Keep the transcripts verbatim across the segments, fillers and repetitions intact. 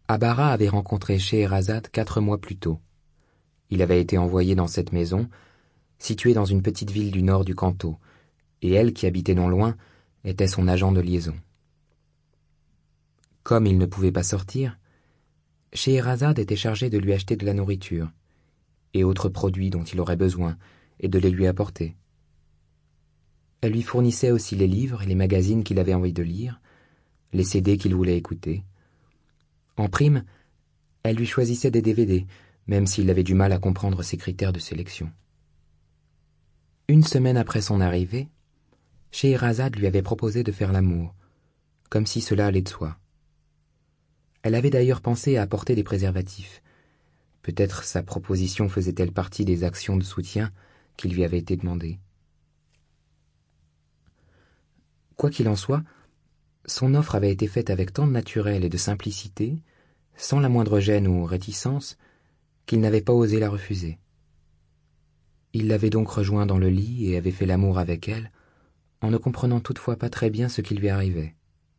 Abara avait rencontré Scheherazade quatre mois plus tôt. Il avait été envoyé dans cette maison, située dans une petite ville du nord du Kanto, et elle, qui habitait non loin, était son agent de liaison. Comme il ne pouvait pas sortir, Scheherazade était chargée de lui acheter de la nourriture et autres produits dont il aurait besoin, et de les lui apporter. Elle lui fournissait aussi les livres et les magazines qu'il avait envie de lire, les C D qu'il voulait écouter. En prime, elle lui choisissait des D V D, même s'il avait du mal à comprendre ses critères de sélection. Une semaine après son arrivée, Scheherazade lui avait proposé de faire l'amour, comme si cela allait de soi. Elle avait d'ailleurs pensé à apporter des préservatifs. Peut-être sa proposition faisait-elle partie des actions de soutien qui lui avaient été demandées. Quoi qu'il en soit, son offre avait été faite avec tant de naturel et de simplicité, sans la moindre gêne ou réticence, qu'il n'avait pas osé la refuser. Il l'avait donc rejoint dans le lit et avait fait l'amour avec elle, en ne comprenant toutefois pas très bien ce qui lui arrivait.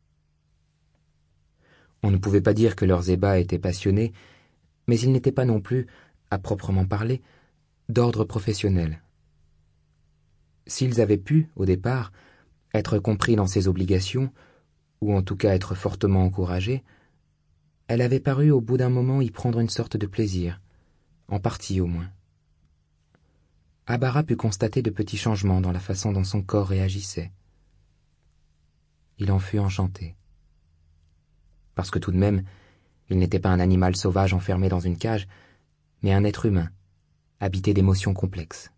On ne pouvait pas dire que leurs ébats étaient passionnés, mais ils n'étaient pas non plus, à proprement parler, d'ordre professionnel. S'ils avaient pu, au départ, être compris dans ses obligations, ou en tout cas être fortement encouragés, elle avait paru au bout d'un moment y prendre une sorte de plaisir, en partie au moins. Abara put constater de petits changements dans la façon dont son corps réagissait. Il en fut enchanté. Parce que tout de même, il n'était pas un animal sauvage enfermé dans une cage, mais un être humain, habité d'émotions complexes.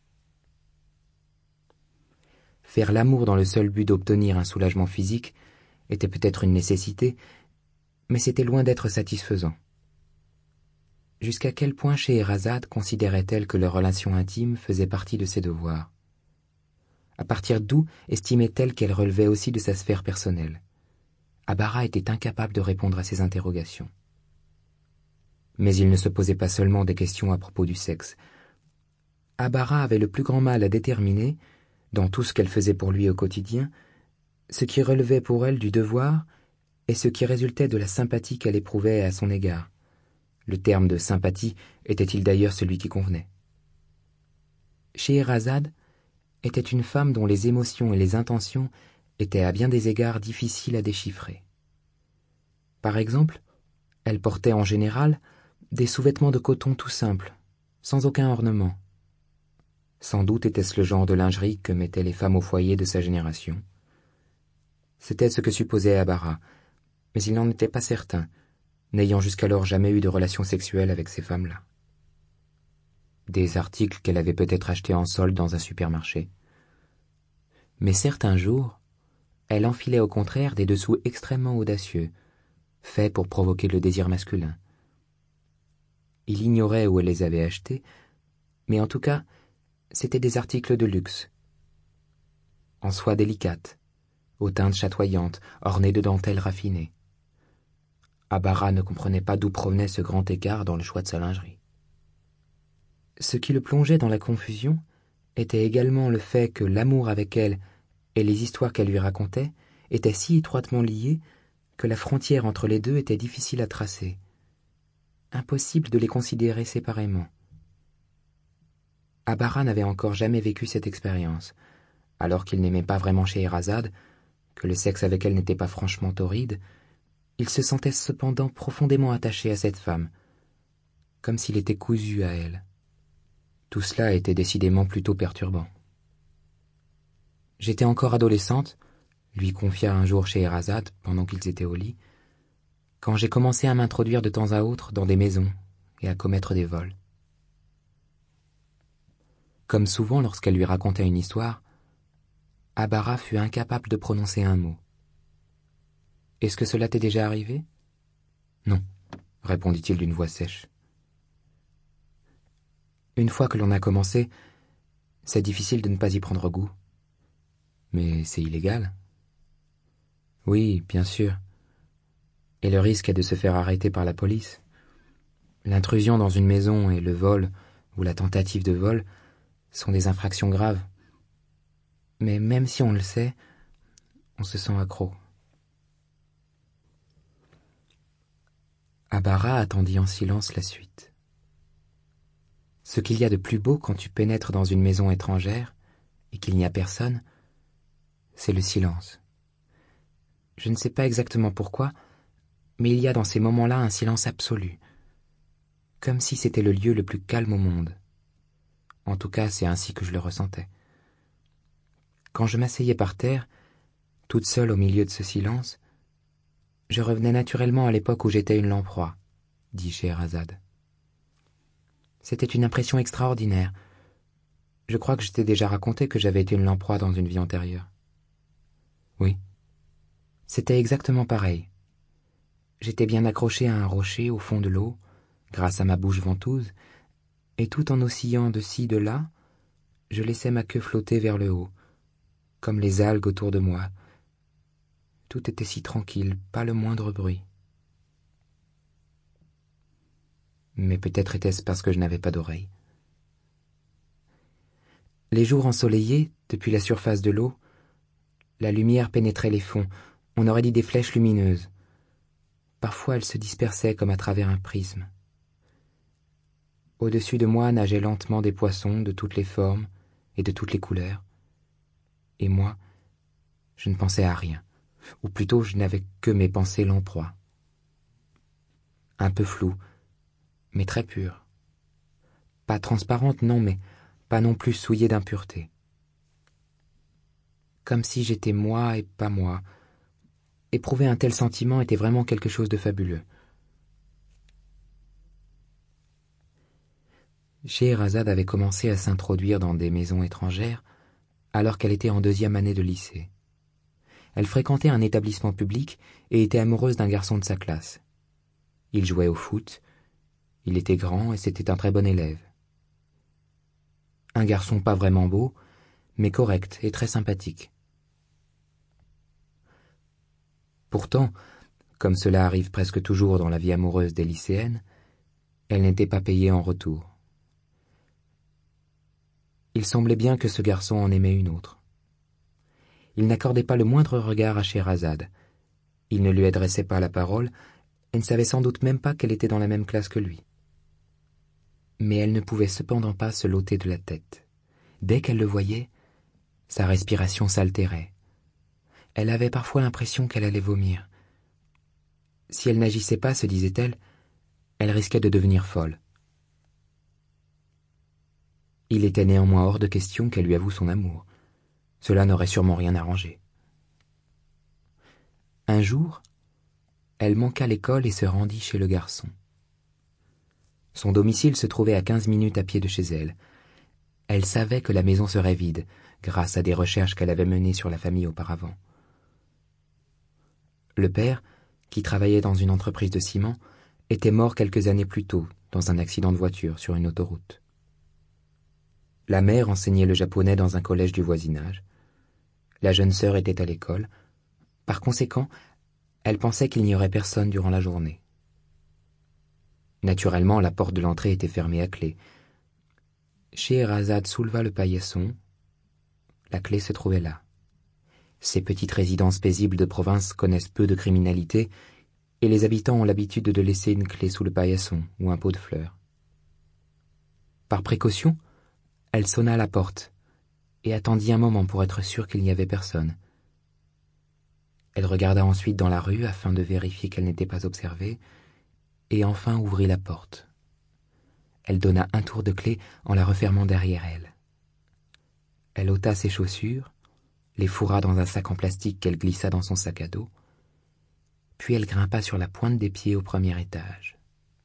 Faire l'amour dans le seul but d'obtenir un soulagement physique était peut-être une nécessité, mais c'était loin d'être satisfaisant. Jusqu'à quel point Scheherazade considérait-elle que leur relation intime faisait partie de ses devoirs? À partir d'où estimait-elle qu'elle relevait aussi de sa sphère personnelle? Abara était incapable de répondre à ces interrogations. Mais il ne se posait pas seulement des questions à propos du sexe. Abara avait le plus grand mal à déterminer, dans tout ce qu'elle faisait pour lui au quotidien, ce qui relevait pour elle du devoir et ce qui résultait de la sympathie qu'elle éprouvait à son égard. Le terme de sympathie était-il d'ailleurs celui qui convenait? Scheherazade était une femme dont les émotions et les intentions étaient à bien des égards difficiles à déchiffrer. Par exemple, elle portait en général des sous-vêtements de coton tout simples, sans aucun ornement. Sans doute était-ce le genre de lingerie que mettaient les femmes au foyer de sa génération. C'était ce que supposait Abara, mais il n'en était pas certain, n'ayant jusqu'alors jamais eu de relations sexuelles avec ces femmes-là. Des articles qu'elle avait peut-être achetés en solde dans un supermarché. Mais certains jours, elle enfilait au contraire des dessous extrêmement audacieux, faits pour provoquer le désir masculin. Il ignorait où elle les avait achetés, mais en tout cas, c'étaient des articles de luxe, en soie délicate, aux teintes chatoyantes, ornées de dentelles raffinées. Abara ne comprenait pas d'où provenait ce grand écart dans le choix de sa lingerie. Ce qui le plongeait dans la confusion était également le fait que l'amour avec elle et les histoires qu'elle lui racontait étaient si étroitement liés que la frontière entre les deux était difficile à tracer. Impossible de les considérer séparément. Abara n'avait encore jamais vécu cette expérience, alors qu'il n'aimait pas vraiment Scheherazade, que le sexe avec elle n'était pas franchement torride. Il se sentait cependant profondément attaché à cette femme, comme s'il était cousu à elle. Tout cela était décidément plutôt perturbant. « J'étais encore adolescente, » lui confia un jour Scheherazade pendant qu'ils étaient au lit, « quand j'ai commencé à m'introduire de temps à autre dans des maisons et à commettre des vols. » Comme souvent lorsqu'elle lui racontait une histoire, Abara fut incapable de prononcer un mot. « Est-ce que cela t'est déjà arrivé ?»« Non, » répondit-il d'une voix sèche. « Une fois que l'on a commencé, c'est difficile de ne pas y prendre goût. Mais c'est illégal. » »« Oui, bien sûr. Et le risque est de se faire arrêter par la police. L'intrusion dans une maison et le vol, ou la tentative de vol, sont des infractions graves. Mais même si on le sait, on se sent accro. » Abara attendit en silence la suite. Ce qu'il y a de plus beau quand tu pénètres dans une maison étrangère et qu'il n'y a personne, c'est le silence. Je ne sais pas exactement pourquoi, mais il y a dans ces moments-là un silence absolu, comme si c'était le lieu le plus calme au monde. En tout cas, c'est ainsi que je le ressentais. Quand je m'asseyais par terre, toute seule au milieu de ce silence, je revenais naturellement à l'époque où j'étais une lamproie, dit Scheherazade. C'était une impression extraordinaire. Je crois que je t'ai déjà raconté que j'avais été une lamproie dans une vie antérieure. Oui. C'était exactement pareil. J'étais bien accroché à un rocher au fond de l'eau, grâce à ma bouche ventouse, et tout en oscillant de ci, de là, je laissais ma queue flotter vers le haut, comme les algues autour de moi. Tout était si tranquille, pas le moindre bruit. Mais peut-être était-ce parce que je n'avais pas d'oreille. Les jours ensoleillés, depuis la surface de l'eau, la lumière pénétrait les fonds, on aurait dit des flèches lumineuses. Parfois elle se dispersait comme à travers un prisme. Au-dessus de moi nageaient lentement des poissons de toutes les formes et de toutes les couleurs. Et moi, je ne pensais à rien, ou plutôt je n'avais que mes pensées lamproies. Un peu floues, mais très pures. Pas transparentes, non, mais pas non plus souillées d'impureté. Comme si j'étais moi et pas moi. Éprouver un tel sentiment était vraiment quelque chose de fabuleux. Scheherazade avait commencé à s'introduire dans des maisons étrangères alors qu'elle était en deuxième année de lycée. Elle fréquentait un établissement public et était amoureuse d'un garçon de sa classe. Il jouait au foot, il était grand et c'était un très bon élève. Un garçon pas vraiment beau, mais correct et très sympathique. Pourtant, comme cela arrive presque toujours dans la vie amoureuse des lycéennes, elle n'était pas payée en retour. Il semblait bien que ce garçon en aimait une autre. Il n'accordait pas le moindre regard à Scheherazade. Il ne lui adressait pas la parole et ne savait sans doute même pas qu'elle était dans la même classe que lui. Mais elle ne pouvait cependant pas se l'ôter de la tête. Dès qu'elle le voyait, sa respiration s'altérait. Elle avait parfois l'impression qu'elle allait vomir. Si elle n'agissait pas, se disait-elle, elle risquait de devenir folle. Il était néanmoins hors de question qu'elle lui avoue son amour. Cela n'aurait sûrement rien arrangé. Un jour, elle manqua l'école et se rendit chez le garçon. Son domicile se trouvait à quinze minutes à pied de chez elle. Elle savait que la maison serait vide, grâce à des recherches qu'elle avait menées sur la famille auparavant. Le père, qui travaillait dans une entreprise de ciment, était mort quelques années plus tôt, dans un accident de voiture sur une autoroute. La mère enseignait le japonais dans un collège du voisinage. La jeune sœur était à l'école. Par conséquent, elle pensait qu'il n'y aurait personne durant la journée. Naturellement, la porte de l'entrée était fermée à clé. Scheherazade souleva le paillasson. La clé se trouvait là. Ces petites résidences paisibles de province connaissent peu de criminalité, et les habitants ont l'habitude de laisser une clé sous le paillasson ou un pot de fleurs. Par précaution, elle sonna à la porte et attendit un moment pour être sûre qu'il n'y avait personne. Elle regarda ensuite dans la rue afin de vérifier qu'elle n'était pas observée, et enfin ouvrit la porte. Elle donna un tour de clé en la refermant derrière elle. Elle ôta ses chaussures, les fourra dans un sac en plastique qu'elle glissa dans son sac à dos, puis elle grimpa sur la pointe des pieds au premier étage.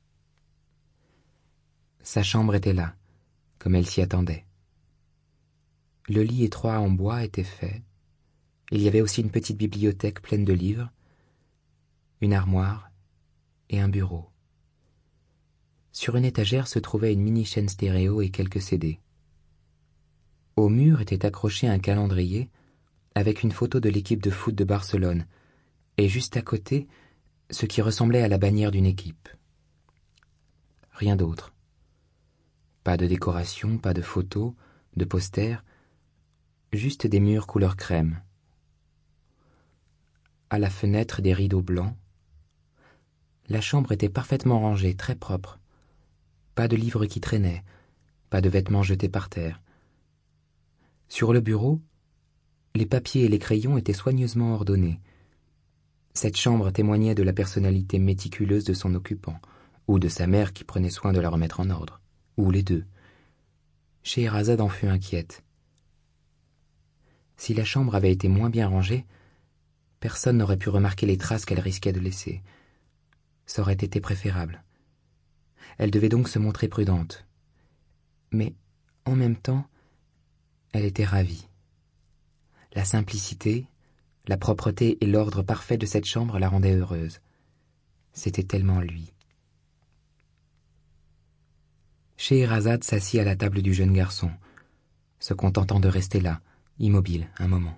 Sa chambre était là, comme elle s'y attendait. Le lit étroit en bois était fait. Il y avait aussi une petite bibliothèque pleine de livres, une armoire et un bureau. Sur une étagère se trouvait une mini-chaîne stéréo et quelques C D. Au mur était accroché un calendrier avec une photo de l'équipe de foot de Barcelone, et juste à côté, ce qui ressemblait à la bannière d'une équipe. Rien d'autre. Pas de décoration, pas de photos, de posters, juste des murs couleur crème. À la fenêtre, des rideaux blancs. La chambre était parfaitement rangée, très propre. Pas de livres qui traînaient, pas de vêtements jetés par terre. Sur le bureau, les papiers et les crayons étaient soigneusement ordonnés. Cette chambre témoignait de la personnalité méticuleuse de son occupant, ou de sa mère qui prenait soin de la remettre en ordre, ou les deux. Scheherazade en fut inquiète. Si la chambre avait été moins bien rangée, personne n'aurait pu remarquer les traces qu'elle risquait de laisser. Ça aurait été préférable. Elle devait donc se montrer prudente. Mais, en même temps, elle était ravie. La simplicité, la propreté et l'ordre parfait de cette chambre la rendaient heureuse. C'était tellement lui. Scheherazade s'assit à la table du jeune garçon, se contentant de rester là, immobile, un moment.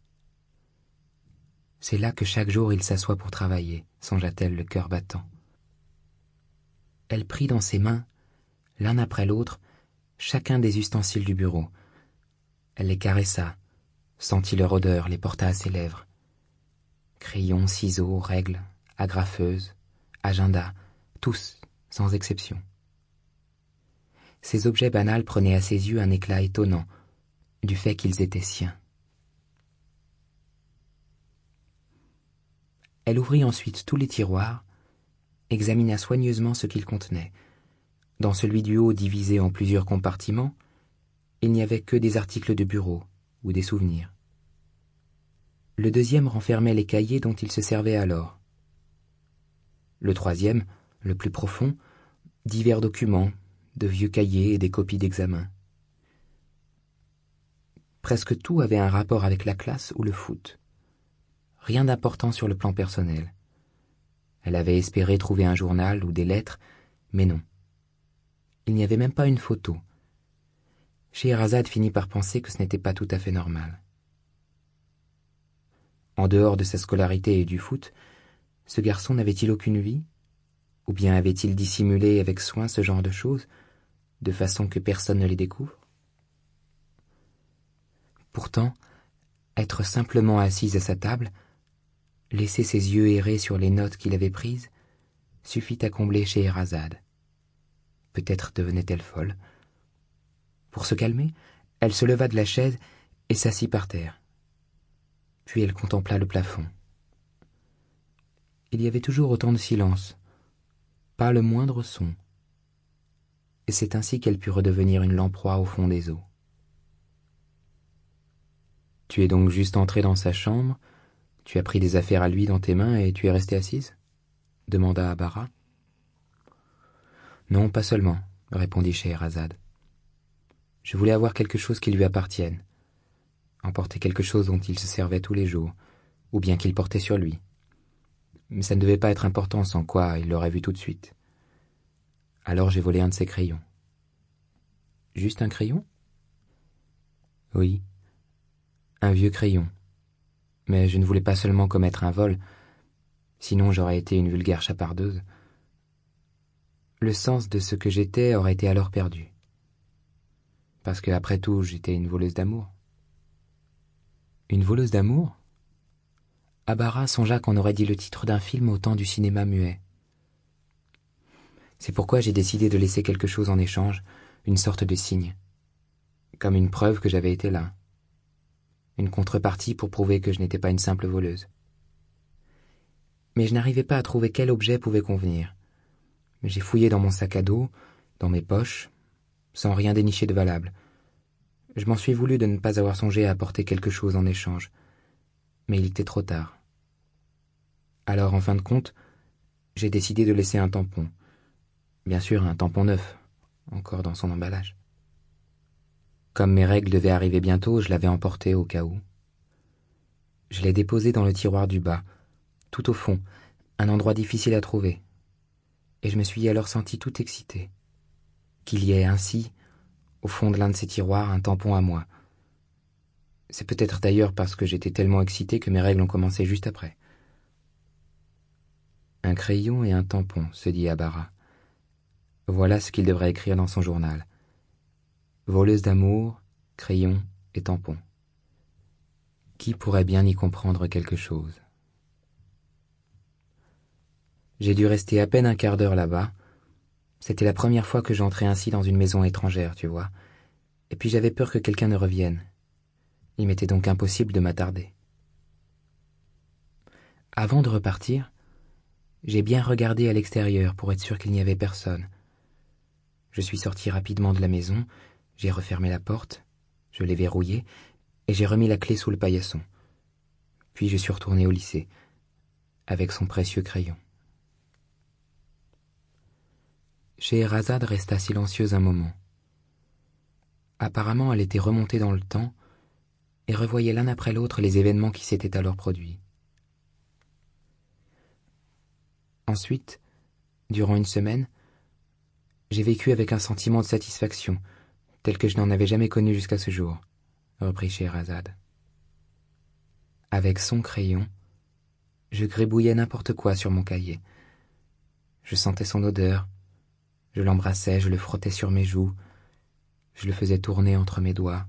C'est là que chaque jour il s'assoit pour travailler, songea-t-elle le cœur battant. Elle prit dans ses mains, l'un après l'autre, chacun des ustensiles du bureau. Elle les caressa, sentit leur odeur, les porta à ses lèvres. Crayons, ciseaux, règles, agrafeuses, agenda, tous, sans exception. Ces objets banals prenaient à ses yeux un éclat étonnant, du fait qu'ils étaient siens. Elle ouvrit ensuite tous les tiroirs, examina soigneusement ce qu'ils contenaient. Dans celui du haut divisé en plusieurs compartiments, il n'y avait que des articles de bureau ou des souvenirs. Le deuxième renfermait les cahiers dont il se servait alors. Le troisième, le plus profond, divers documents, de vieux cahiers et des copies d'examen. Presque tout avait un rapport avec la classe ou le foot. Rien d'important sur le plan personnel. Elle avait espéré trouver un journal ou des lettres, mais non. Il n'y avait même pas une photo. Scheherazade finit par penser que ce n'était pas tout à fait normal. En dehors de sa scolarité et du foot, ce garçon n'avait-il aucune vie? Ou bien avait-il dissimulé avec soin ce genre de choses, de façon que personne ne les découvre? Pourtant, être simplement assise à sa table, laisser ses yeux errer sur les notes qu'il avait prises, suffit à combler Scheherazade. Peut-être devenait-elle folle. Pour se calmer, elle se leva de la chaise et s'assit par terre. Puis elle contempla le plafond. Il y avait toujours autant de silence, pas le moindre son. Et c'est ainsi qu'elle put redevenir une lamproie au fond des eaux. « Tu es donc juste entrée dans sa chambre, tu as pris des affaires à lui dans tes mains et tu es restée assise ?» demanda Abara. « Non, pas seulement, » répondit Scheherazade. « Je voulais avoir quelque chose qui lui appartienne, emporter quelque chose dont il se servait tous les jours, ou bien qu'il portait sur lui. Mais ça ne devait pas être important, sans quoi il l'aurait vu tout de suite. Alors j'ai volé un de ses crayons. »« Juste un crayon ?»« Oui, un vieux crayon. Mais je ne voulais pas seulement commettre un vol, sinon j'aurais été une vulgaire chapardeuse. Le sens de ce que j'étais aurait été alors perdu. Parce que, après tout, j'étais une voleuse d'amour. » « Une voleuse d'amour ?» Abara songea qu'on aurait dit le titre d'un film au temps du cinéma muet. « C'est pourquoi j'ai décidé de laisser quelque chose en échange, une sorte de signe, comme une preuve que j'avais été là, une contrepartie pour prouver que je n'étais pas une simple voleuse. Mais je n'arrivais pas à trouver quel objet pouvait convenir. J'ai fouillé dans mon sac à dos, dans mes poches, sans rien dénicher de valable. Je m'en suis voulu de ne pas avoir songé à apporter quelque chose en échange, mais il était trop tard. Alors, en fin de compte, j'ai décidé de laisser un tampon. Bien sûr, un tampon neuf, encore dans son emballage. Comme mes règles devaient arriver bientôt, je l'avais emporté au cas où. Je l'ai déposé dans le tiroir du bas, tout au fond, un endroit difficile à trouver. Et je me suis alors senti tout excité. Qu'il y ait ainsi, au fond de l'un de ces tiroirs, un tampon à moi. C'est peut-être d'ailleurs parce que j'étais tellement excité que mes règles ont commencé juste après. Un crayon et un tampon, se dit Abara. Voilà ce qu'il devrait écrire dans son journal. Voleuse d'amour, crayon et tampon. Qui pourrait bien y comprendre quelque chose? J'ai dû rester à peine un quart d'heure là-bas. C'était la première fois que j'entrais ainsi dans une maison étrangère, tu vois. Et puis j'avais peur que quelqu'un ne revienne. Il m'était donc impossible de m'attarder. Avant de repartir, j'ai bien regardé à l'extérieur pour être sûr qu'il n'y avait personne. Je suis sorti rapidement de la maison, j'ai refermé la porte, je l'ai verrouillée et j'ai remis la clé sous le paillasson. Puis je suis retourné au lycée, avec son précieux crayon. Scheherazade resta silencieuse un moment. Apparemment, elle était remontée dans le temps et revoyait l'un après l'autre les événements qui s'étaient alors produits. Ensuite, durant une semaine, j'ai vécu avec un sentiment de satisfaction, tel que je n'en avais jamais connu jusqu'à ce jour, reprit Scheherazade. Avec son crayon, je gribouillais n'importe quoi sur mon cahier. Je sentais son odeur, je l'embrassais, je le frottais sur mes joues, je le faisais tourner entre mes doigts.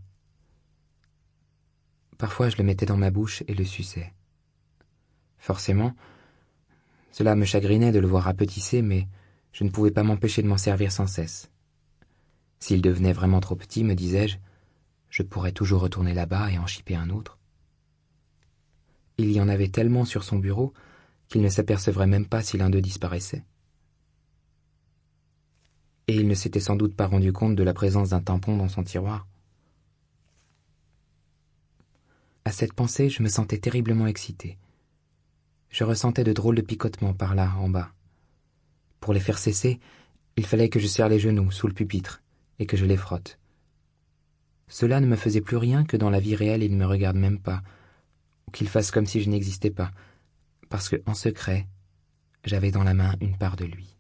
Parfois je le mettais dans ma bouche et le suçais. Forcément, cela me chagrinait de le voir rapetisser, mais je ne pouvais pas m'empêcher de m'en servir sans cesse. S'il devenait vraiment trop petit, me disais-je, je pourrais toujours retourner là-bas et en chipper un autre. Il y en avait tellement sur son bureau qu'il ne s'apercevrait même pas si l'un d'eux disparaissait. Et il ne s'était sans doute pas rendu compte de la présence d'un tampon dans son tiroir. À cette pensée, je me sentais terriblement excité. Je ressentais de drôles de picotements par là, en bas. Pour les faire cesser, il fallait que je serre les genoux sous le pupitre et que je les frotte. Cela ne me faisait plus rien que dans la vie réelle il ne me regarde même pas, ou qu'il fasse comme si je n'existais pas, parce que, en secret, j'avais dans la main une part de lui.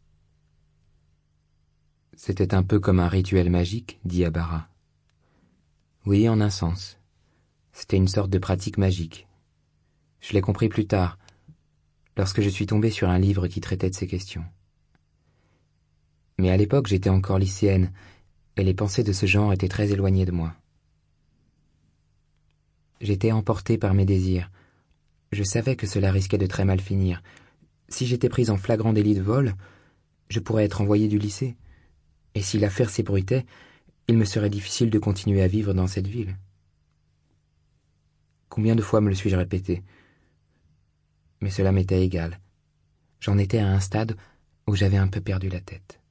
C'était un peu comme un rituel magique, dit Abara. Oui, en un sens. C'était une sorte de pratique magique. Je l'ai compris plus tard, lorsque je suis tombé sur un livre qui traitait de ces questions. Mais à l'époque, j'étais encore lycéenne, et les pensées de ce genre étaient très éloignées de moi. J'étais emporté par mes désirs. Je savais que cela risquait de très mal finir. Si j'étais prise en flagrant délit de vol, je pourrais être envoyé du lycée. Et si l'affaire s'ébruitait, il me serait difficile de continuer à vivre dans cette ville. Combien de fois me le suis-je répété? Mais cela m'était égal. J'en étais à un stade où j'avais un peu perdu la tête.